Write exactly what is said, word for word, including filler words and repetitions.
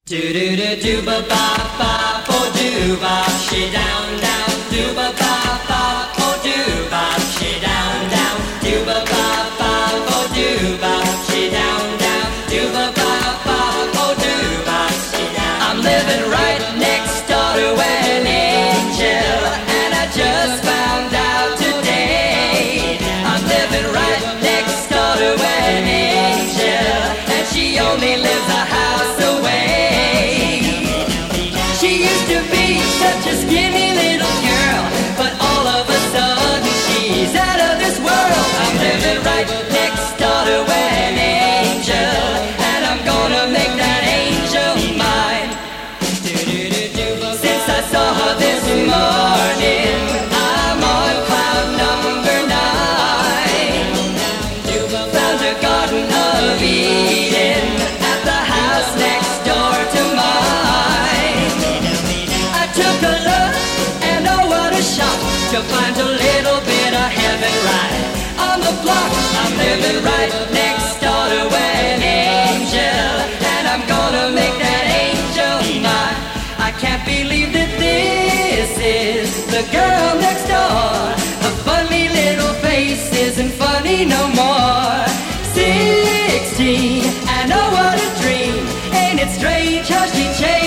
Do do do do ba ba ba bo do ba she down down do ba ba ba bo do ba she down down do ba ba ba bo do ba she down down do ba ba ba bo do ba she down. I'm living right next door to an angel, and I just found out today. I'm living right next door to an angel, and she only lives a house away. She used to be such a skinny little girl, but all of a sudden she's out of this world. I'm living right next door to an angel, and I'm gonna make that angel mine. Since I saw her this morning, I'm on cloud number nine. Found a garden of Eden at the house next door to mine. I took a look, and oh what a shock to find a little bit of heaven right on the block. I'm living right next door to an angel, and I'm gonna make that angel mine. I can't believe that this is the girl next door. Her funny little face isn't funny no more. Sixteen, and oh what a dream. Ain't it strange how she changed?